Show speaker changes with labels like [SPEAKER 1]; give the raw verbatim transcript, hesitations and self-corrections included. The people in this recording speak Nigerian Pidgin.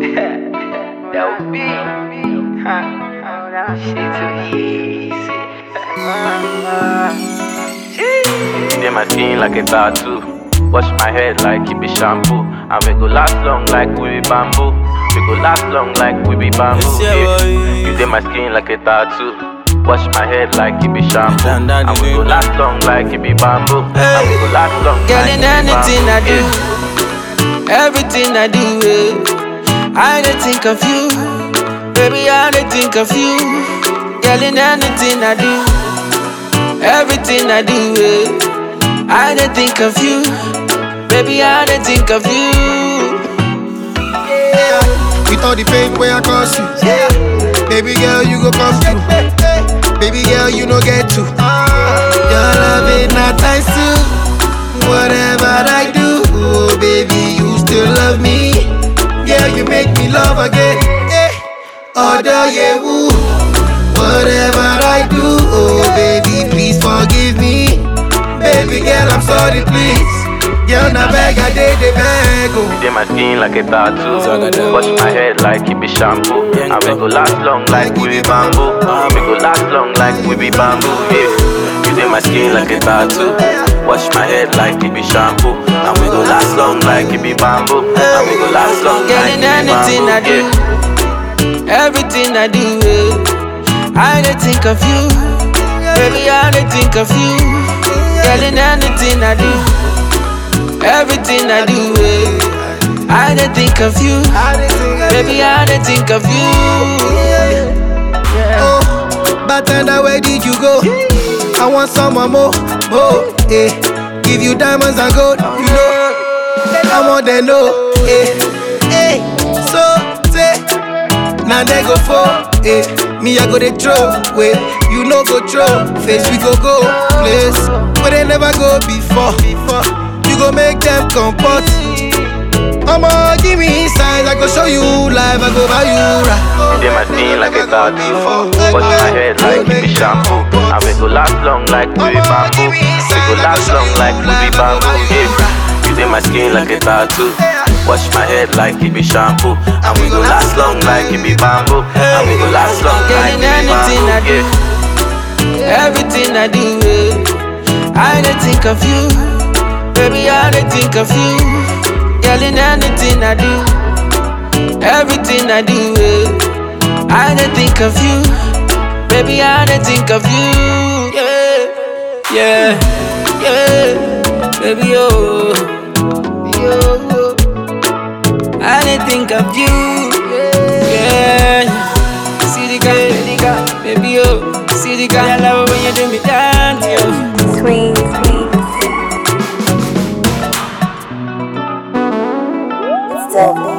[SPEAKER 1] That would be, huh? Shit too easy.
[SPEAKER 2] Dey my skin like a tattoo. Wash my head like it be shampoo. And we go last long like we be bamboo. We go last long like we be bamboo. Yeah. You dey my skin like a tattoo. Wash my head like it be shampoo. And we go last long like it be bamboo. And we go last long
[SPEAKER 3] Girl,
[SPEAKER 2] like
[SPEAKER 3] in
[SPEAKER 2] it be
[SPEAKER 3] anything I
[SPEAKER 2] bamboo.
[SPEAKER 3] do, everything I do, eh, I dey think of you. Baby, I dey think of you. Girl, in anything I do, everything I do, eh, I dey think of you. Baby, I dey think of you.
[SPEAKER 4] Yeah. With all the pain where I cause you, yeah. Baby girl, you go come through. Baby girl, you no get to. Your love it not times two. Whatever I do, oh baby, you still love me. Girl, you make me love again. Yeah. Other yeah, woo. Whatever I do, oh baby, please forgive me. Baby girl, I'm sorry, please. Girl, na beg, I did the beg.
[SPEAKER 2] You dey my skin like a tattoo. Wash my head like it be shampoo. And we go last long like we be bamboo. We go last long like we be bamboo. Yeah. You dey my skin like a tattoo. Wash my head like it be shampoo. And we go last long like it be bamboo. And we go last long
[SPEAKER 3] Girl,
[SPEAKER 2] like
[SPEAKER 3] in
[SPEAKER 2] it be
[SPEAKER 3] anything I
[SPEAKER 2] bamboo.
[SPEAKER 3] do,
[SPEAKER 2] Yeah.
[SPEAKER 3] everything I do, eh, I dey think of you. Baby, I dey think of you. Girl, in anything I do, everything I do, eh, I dey think of you. Baby, I dey think of you.
[SPEAKER 4] Oh, bartender, where did you go? I want someone more, more, eh. Give you diamonds and gold, you know. I want them know, eh, eh. So say, now they go for, eh. Me I go they throw, wait. You know go throw, face we go go, place where they never go before. Before you go make them comport. I'ma give me signs, I go show you live, I go buy you right.
[SPEAKER 2] You dey my skin like a tattoo. Wash my head like it be shampoo. And we go last long like we be bamboo. We go last long like we be bamboo. Yeah. You dey my skin like a tattoo. Wash my head like it be shampoo. And we go last long like it be bamboo. And we go last long
[SPEAKER 3] Girl,
[SPEAKER 2] like
[SPEAKER 3] in
[SPEAKER 2] it be
[SPEAKER 3] anything I
[SPEAKER 2] bamboo.
[SPEAKER 3] do,
[SPEAKER 2] Yeah.
[SPEAKER 3] everything I do, eh, I dey think of you. Baby, I dey think of you. Girl, in anything I do, everything I do, eh, I dey think of you. Baby, I dey think of you. Yeah, yeah, yeah. Baby, oh, yo, I dey think of you. Yeah, see the girl, baby, oh, see the girl. I love it when you do me dance, yo.
[SPEAKER 5] Sweet, sweet. It's Dove.